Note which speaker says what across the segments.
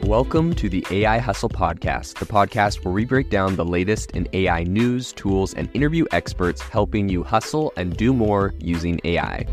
Speaker 1: Welcome to the AI Hustle Podcast, the podcast where we break down the latest in AI news, tools, and interview experts helping you hustle and do more using AI.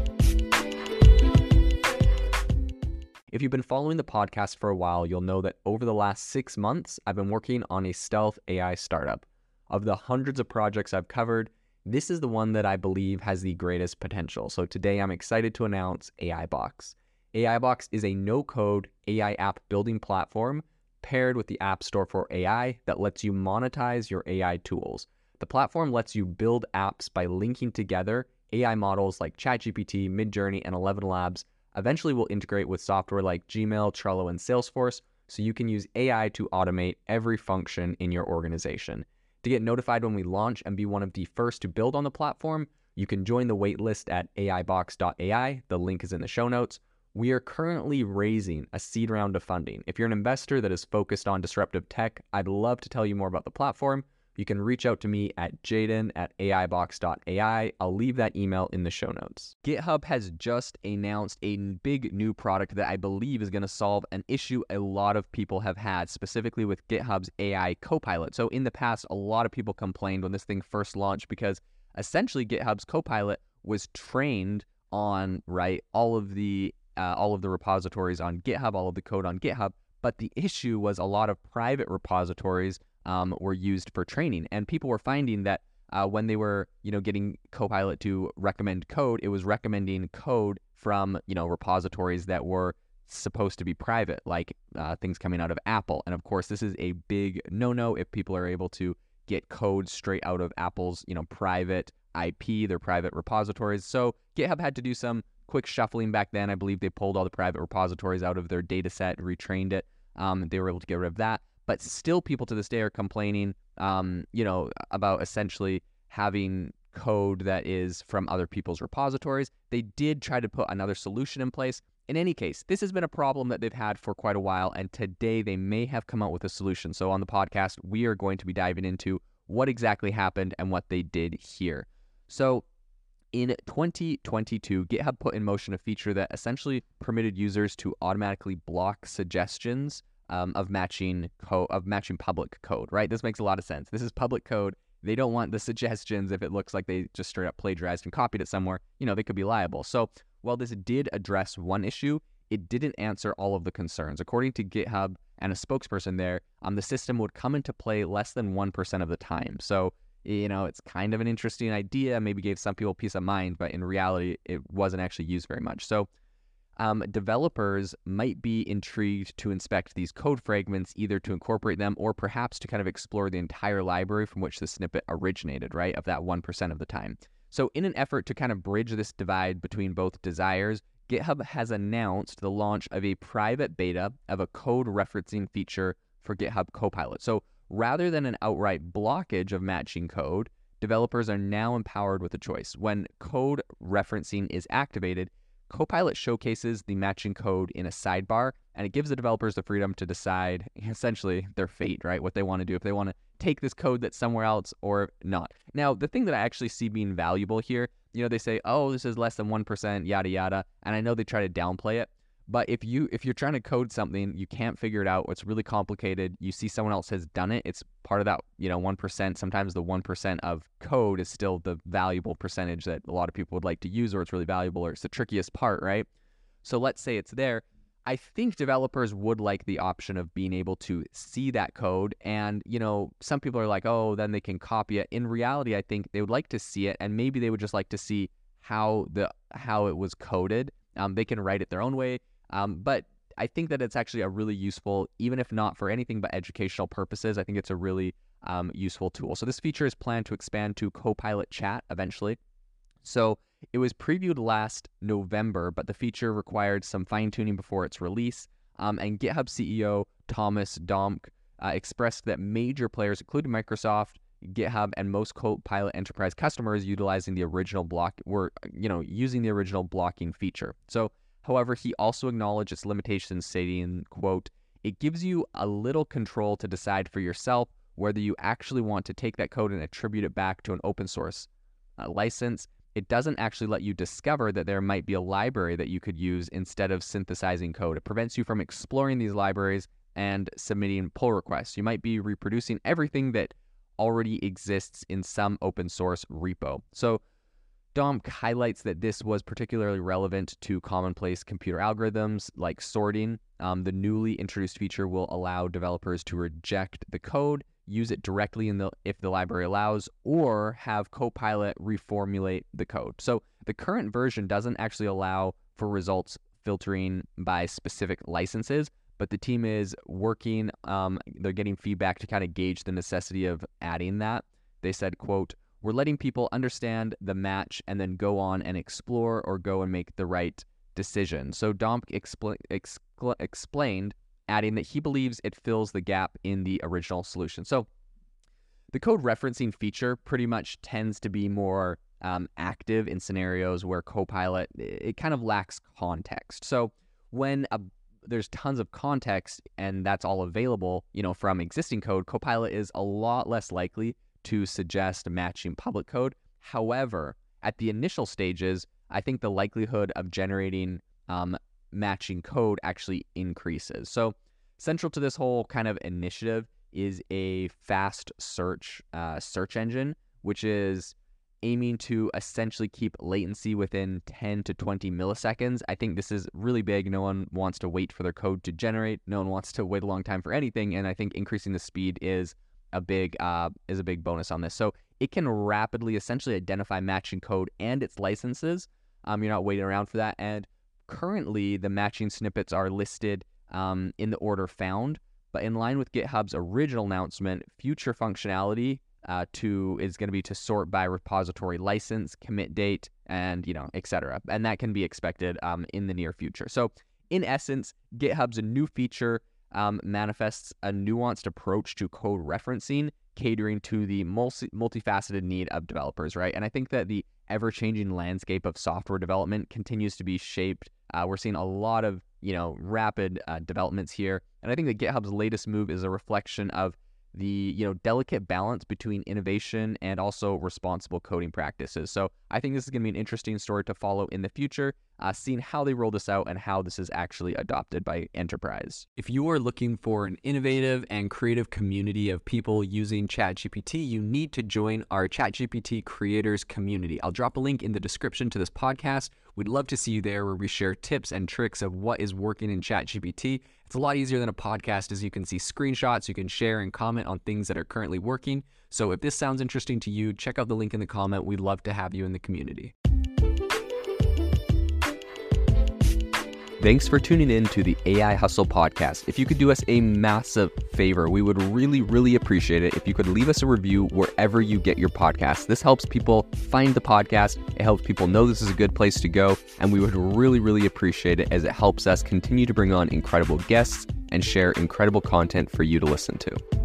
Speaker 1: If you've been following the podcast for a while, you'll know that over the last 6 months, I've been working on a stealth AI startup. Of the hundreds of projects I've covered, this is the one that I believe has the greatest potential. So today I'm excited to announce AIBox. AIBox is a no-code AI app building platform paired with the App Store for AI that lets you monetize your AI tools. The platform lets you build apps by linking together AI models like ChatGPT, Midjourney, and ElevenLabs. Eventually will integrate with software like Gmail, Trello, and Salesforce, so you can use AI to automate every function in your organization. To get notified when we launch and be one of the first to build on the platform, you can join the waitlist at aibox.ai. The link is in the show notes. We are currently raising a seed round of funding. If you're an investor that is focused on disruptive tech, I'd love to tell you more about the platform. You can reach out to me at jaden@aibox.ai. I'll leave that email in the show notes. GitHub has just announced a big new product that I believe is going to solve an issue a lot of people have had, specifically with GitHub's AI Copilot. So in the past, a lot of people complained when this thing first launched because essentially GitHub's Copilot was trained on, all of the repositories on GitHub, all of the code on GitHub. But the issue was a lot of private repositories were used for training, and people were finding that when they were, getting Copilot to recommend code, it was recommending code from, repositories that were supposed to be private, like things coming out of Apple. And of course, this is a big no-no if people are able to get code straight out of Apple's, private IP, their private repositories. So GitHub had to do some quick shuffling back then. I believe they pulled all the private repositories out of their data set, retrained it. They were able to get rid of that. But still, people to this day are complaining, about essentially having code that is from other people's repositories. They did try to put another solution in place. In any case, this has been a problem that they've had for quite a while, and today they may have come out with a solution. So on the podcast, we are going to be diving into what exactly happened and what they did here. So in 2022, GitHub put in motion a feature that essentially permitted users to automatically block suggestions of matching public code, right? This makes a lot of sense. This is public code. They don't want the suggestions if it looks like they just straight up plagiarized and copied it somewhere. They could be liable. So while this did address one issue, it didn't answer all of the concerns. According to GitHub and a spokesperson there, the system would come into play less than 1% of the time. So it's kind of an interesting idea, maybe gave some people peace of mind, but in reality, it wasn't actually used very much. So developers might be intrigued to inspect these code fragments, either to incorporate them or perhaps to kind of explore the entire library from which the snippet originated, right, of that 1% of the time. So in an effort to kind of bridge this divide between both desires, GitHub has announced the launch of a private beta of a code referencing feature for GitHub Copilot. So rather than an outright blockage of matching code, developers are now empowered with a choice. When code referencing is activated, Copilot showcases the matching code in a sidebar, and it gives the developers the freedom to decide essentially their fate, right? What they want to do, if they want to take this code that's somewhere else or not. Now, the thing that I actually see being valuable here, they say, oh, this is less than 1%, yada, yada. And I know they try to downplay it. But if you're trying to code something, you can't figure it out, it's really complicated, you see someone else has done it, it's part of that, 1%. Sometimes the 1% of code is still the valuable percentage that a lot of people would like to use, or it's really valuable, or it's the trickiest part, right? So let's say it's there. I think developers would like the option of being able to see that code. And, some people are like, oh, then they can copy it. In reality, I think they would like to see it, and maybe they would just like to see how it was coded. They can write it their own way. But I think that it's actually a really useful, even if not for anything but educational purposes, I think it's a really useful tool. So this feature is planned to expand to Copilot Chat eventually. So it was previewed last November, but the feature required some fine-tuning before its release. And GitHub CEO Thomas Domke expressed that major players, including Microsoft, GitHub, and most Copilot enterprise customers using the original blocking feature. So however, he also acknowledged its limitations, stating, quote, "It gives you a little control to decide for yourself whether you actually want to take that code and attribute it back to an open source license. It doesn't actually let you discover that there might be a library that you could use instead of synthesizing code. It prevents you from exploring these libraries and submitting pull requests. You might be reproducing everything that already exists in some open source repo. So Domp highlights that this was particularly relevant to commonplace computer algorithms like sorting. The newly introduced feature will allow developers to reject the code, use it directly if the library allows, or have Copilot reformulate the code. So the current version doesn't actually allow for results filtering by specific licenses, but the team is working, they're getting feedback to kind of gauge the necessity of adding that. They said, quote, "We're letting people understand the match and then go on and explore or go and make the right decision." So Domp explained, adding that he believes it fills the gap in the original solution. So the code referencing feature pretty much tends to be more active in scenarios where Copilot, it kind of lacks context. So when there's tons of context and that's all available, from existing code, Copilot is a lot less likely to suggest matching public code. However, at the initial stages, I think the likelihood of generating matching code actually increases. So central to this whole kind of initiative is a fast search engine, which is aiming to essentially keep latency within 10 to 20 milliseconds. I think this is really big. No one wants to wait for their code to generate. No one wants to wait a long time for anything. And I think increasing the speed is a big bonus on this. So it can rapidly essentially identify matching code and its licenses. You're not waiting around for that. And currently the matching snippets are listed in the order found, but in line with GitHub's original announcement, future functionality is going to be to sort by repository license, commit date, and etc. And that can be expected in the near future. So in essence, GitHub's a new feature manifests a nuanced approach to code referencing, catering to the multifaceted need of developers, right? And I think that the ever-changing landscape of software development continues to be shaped. We're seeing a lot of rapid developments here, and I think that GitHub's latest move is a reflection of the delicate balance between innovation and also responsible coding practices. So I think this is going to be an interesting story to follow in the future, seeing how they roll this out and how this is actually adopted by enterprise. If you are looking for an innovative and creative community of people using ChatGPT, you need to join our ChatGPT creators community. I'll drop a link in the description to this podcast. We'd love to see you there, where we share tips and tricks of what is working in ChatGPT. It's a lot easier than a podcast, as you can see screenshots, you can share and comment on things that are currently working. So if this sounds interesting to you, check out the link in the comment. We'd love to have you in the community. Thanks for tuning in to the AI Hustle podcast. If you could do us a massive favor, we would really, really appreciate it if you could leave us a review wherever you get your podcasts. This helps people find the podcast. It helps people know this is a good place to go. And we would really, really appreciate it, as it helps us continue to bring on incredible guests and share incredible content for you to listen to.